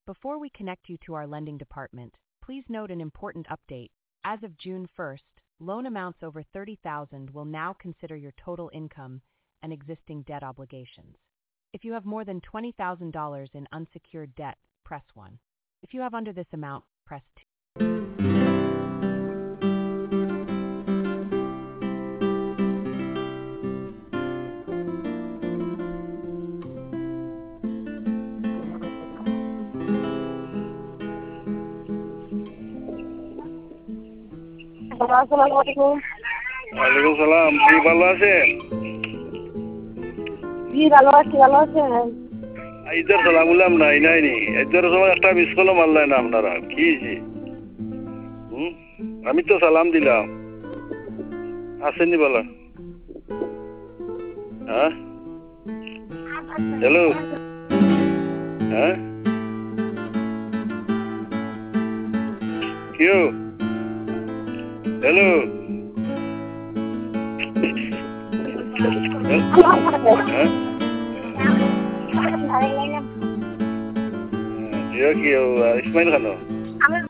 Before we connect you to our lending department, please note an important update. As of June 1st, loan amounts over $30,000 will now consider your total income and existing debt obligations. If you have more than $20,000 in unsecured debt, press 1. If you have under this amount, press 2. আসসালামু ওয়ালাইকুম সালাম। কি ভালো আছেন? জি ভালো আছি, ভালো আছেন? ঈদের সালাম উলাম নাই নাইনি। ঈদের সময় একটা মিস কলও মারলেন না আপনারা। কি জি? আমি তো সালাম দিলাম। আসেননি বলা। হ্যাঁ? হ্যালো? হ্যাঁ? কেউ? হ্যালো? হ্যাঁ? কি ইসমাইল খানো?